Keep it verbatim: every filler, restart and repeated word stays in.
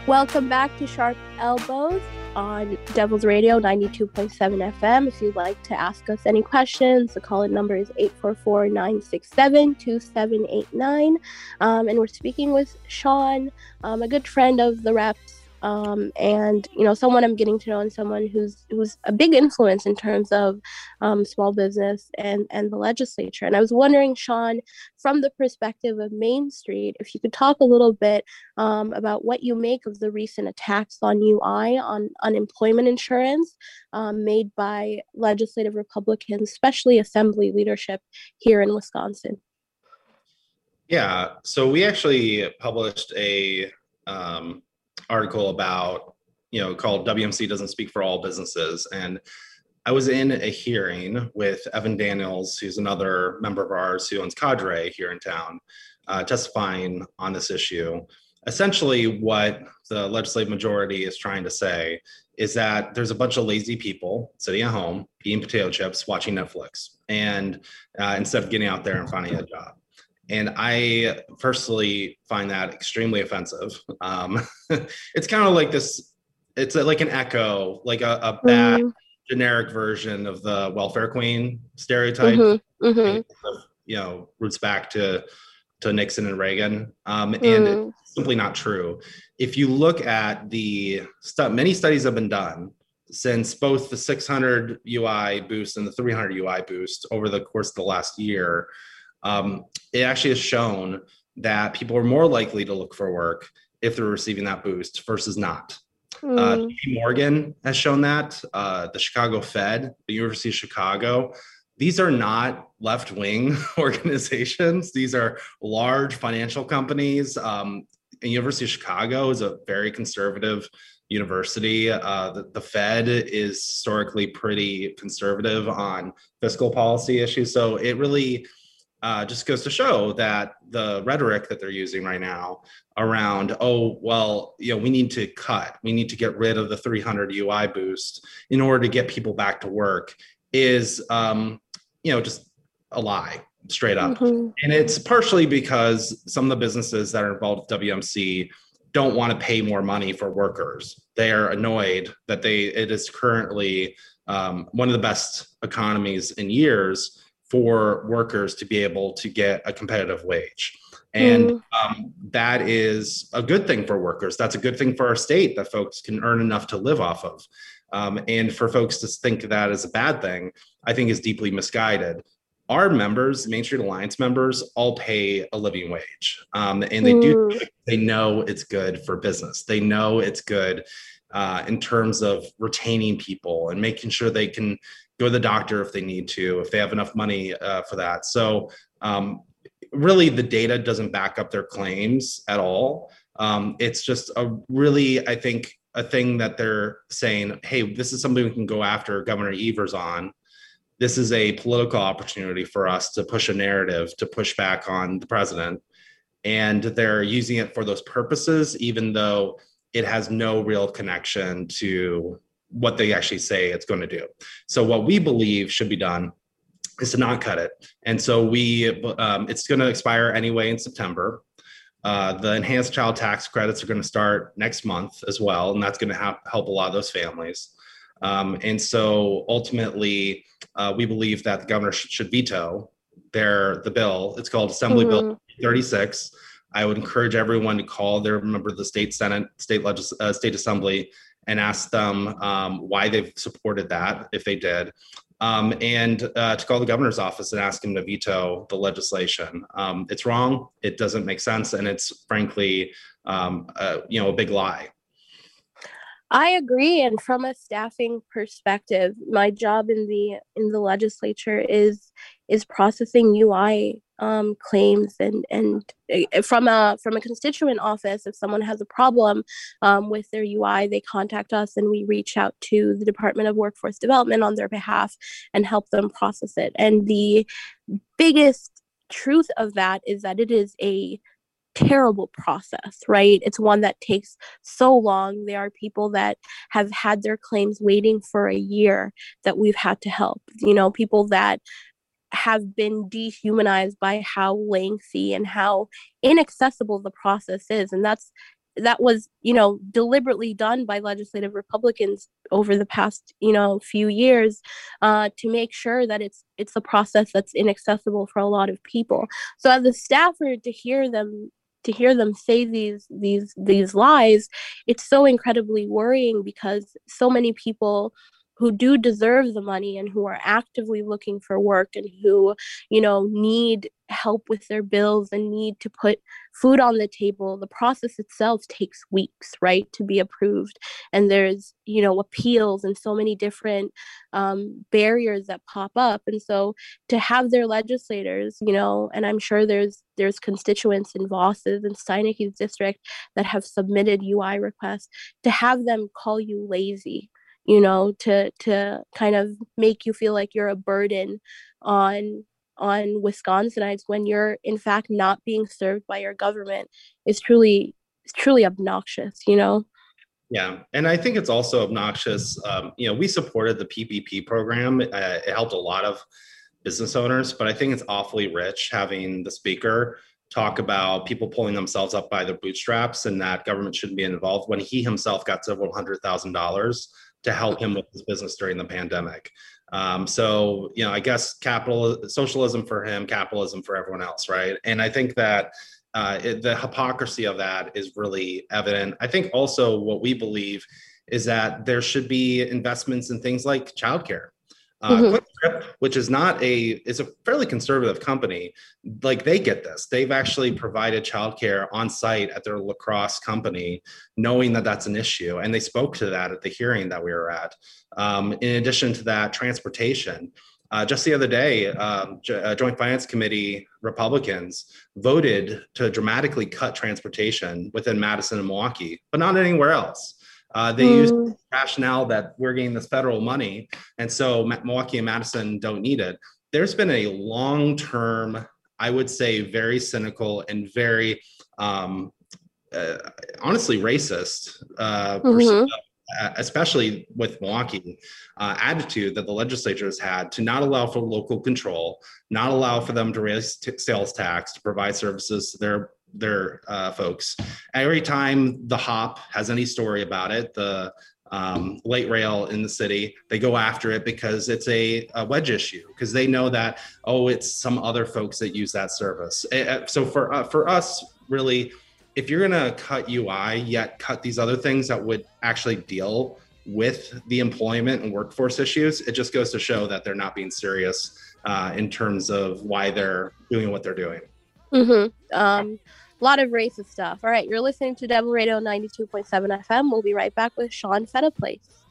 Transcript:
Welcome back to Sharp Elbows on Devil's Radio ninety-two point seven F M. If you'd like to ask us any questions, the call-in number is eight four four, nine six seven, two seven eight nine. Um, and we're speaking with Sean, um, a good friend of the reps, um, and you know, someone I'm getting to know, and someone who's who's a big influence in terms of um, small business and and the legislature. And I was wondering, Sean, from the perspective of Main Street, if you could talk a little bit um, about what you make of the recent attacks on U I, on unemployment insurance, um, made by legislative Republicans, especially Assembly leadership here in Wisconsin. Yeah, so we actually published a um, article about, you know, called W M C Doesn't Speak for All Businesses. And I was in a hearing with Evan Daniels, who's another member of ours who owns Cadre here in town, uh, testifying on this issue. Essentially, what the legislative majority is trying to say is that there's a bunch of lazy people sitting at home eating potato chips, watching Netflix, and uh, instead of getting out there and finding a job. And I personally find that extremely offensive. Um, it's kind of like this, it's a, like an echo, like a, a bad mm. generic version of the welfare queen stereotype. Mm-hmm. Mm-hmm. You know, roots back to to Nixon and Reagan, um, and mm. it's simply not true. If you look at the stuff, many studies have been done since both the six hundred U I boost and the three hundred U I boost over the course of the last year. Um, it actually has shown that people are more likely to look for work if they're receiving that boost versus not. Mm. Uh, J P Morgan has shown that, uh, the Chicago Fed, the University of Chicago. These are not left-wing organizations. These are large financial companies. Um, and University of Chicago is a very conservative university. Uh, the, the Fed is historically pretty conservative on fiscal policy issues. So it really uh, just goes to show that the rhetoric that they're using right now around, oh, well, you know, we need to cut, we need to get rid of the three hundred U I boost in order to get people back to work is, um, you know, just a lie, straight up. Mm-hmm. And it's partially because some of the businesses that are involved with W M C don't want to pay more money for workers. They are annoyed that they it is currently um, one of the best economies in years for workers to be able to get a competitive wage. And mm. um, that is a good thing for workers. That's a good thing for our state, that folks can earn enough to live off of. Um, and for folks to think of that as a bad thing, I think is deeply misguided. Our members, Main Street Alliance members, all pay a living wage. Um, and they mm. do, they know it's good for business. They know it's good uh, in terms of retaining people and making sure they can go to the doctor if they need to, if they have enough money uh, for that. So um, really the data doesn't back up their claims at all. Um, it's just a really, I think, a thing that they're saying, hey, this is something we can go after Governor Evers on. This is a political opportunity for us to push a narrative, to push back on the president. And they're using it for those purposes, even though it has no real connection to what they actually say it's going to do. So what we believe should be done is to not cut it. And so we, um, it's going to expire anyway in September. Uh, the enhanced child tax credits are going to start next month as well, and that's going to ha- help a lot of those families. Um, and so ultimately, uh, we believe that the governor sh- should veto their the bill. It's called Assembly mm-hmm. Bill thirty-six. I would encourage everyone to call their member of the state Senate, state legis- uh, state assembly, and ask them um, why they've supported that, if they did, um, and uh, to call the governor's office and ask him to veto the legislation. Um, it's wrong. It doesn't make sense, and it's frankly, um, uh, you know, a big lie. I agree, and from a staffing perspective, my job in the in the legislature is is processing U I um, claims, and and from a from a constituent office. If someone has a problem um, with their U I, they contact us, and we reach out to the Department of Workforce Development on their behalf and help them process it. And the biggest truth of that is that it is a terrible process, right? It's one that takes so long. There are people that have had their claims waiting for a year that we've had to help. You know, people that have been dehumanized by how lengthy and how inaccessible the process is. And that's that was, you know, deliberately done by legislative Republicans over the past, you know, few years, uh, to make sure that it's it's a process that's inaccessible for a lot of people. So as a staffer, to hear them to hear them say these these these lies, it's so incredibly worrying, because so many people who do deserve the money and who are actively looking for work and who, you know, need help with their bills and need to put food on the table, the process itself takes weeks, right, to be approved. And there's, you know, appeals and so many different um, barriers that pop up. And so to have their legislators, you know, and I'm sure there's there's constituents in Voss's and Steineke's district that have submitted U I requests, to have them call you lazy, you know, to to kind of make you feel like you're a burden on on Wisconsinites when you're in fact not being served by your government, is truly is truly obnoxious, you know. Yeah, and I think it's also obnoxious. Um, you know, we supported the P P P program. Uh, it helped a lot of business owners, but I think it's awfully rich having the speaker talk about people pulling themselves up by their bootstraps and that government shouldn't be involved, when he himself got several hundred thousand dollars to help him with his business during the pandemic. Um, so, you know, I guess capital, socialism for him, capitalism for everyone else, right? And I think that uh, it, the hypocrisy of that is really evident. I think also what we believe is that there should be investments in things like childcare. Uh, Mm-hmm. Quick Trip, which is not a, is a fairly conservative company, like they get this. They've actually provided childcare on site at their La Crosse company, knowing that that's an issue. And they spoke to that at the hearing that we were at. Um, in addition to that, transportation. Uh, just the other day, um, J- uh, Joint Finance Committee Republicans voted to dramatically cut transportation within Madison and Milwaukee, but not anywhere else. Uh, they use Mm. rationale that we're getting this federal money, and so Milwaukee and Madison don't need it. There's been a long-term, I would say, very cynical and very, um, uh, honestly, racist, uh, Mm-hmm. uh, especially with Milwaukee, uh, attitude that the legislature has had to not allow for local control, not allow for them to raise t- sales tax to provide services to their their uh, folks. Every time the Hop has any story about it, the um, light rail in the city, they go after it because it's a, a wedge issue, because they know that, oh, it's some other folks that use that service. Uh, so for uh, for us, really, if you're going to cut U I, yet cut these other things that would actually deal with the employment and workforce issues, it just goes to show that they're not being serious uh, in terms of why they're doing what they're doing. Mm-hmm. Um, a lot of racist stuff. All right, you're listening to Devil Radio ninety-two point seven F M. We'll be right back with Sean Feta Place.